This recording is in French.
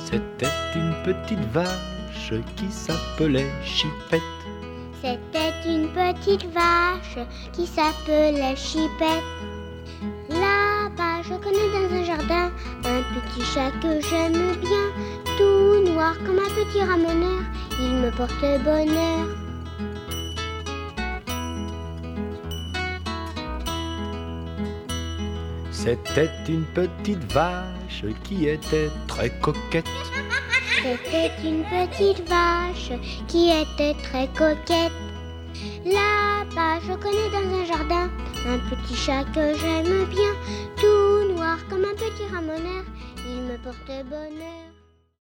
C'était une petite vache qui s'appelait Chipette. C'était une petite vache qui s'appelait Chipette. Là-bas, je connais dans un jardin un petit chat que j'aime bien. Tout noir comme un petit ramoneur, il me porte bonheur. C'était une petite vache qui était très coquette. C'était une petite vache qui était très coquette. Là-bas, je connais dans un jardin un petit chat que j'aime bien. Tout noir comme un petit ramoneur, il me porte bonheur.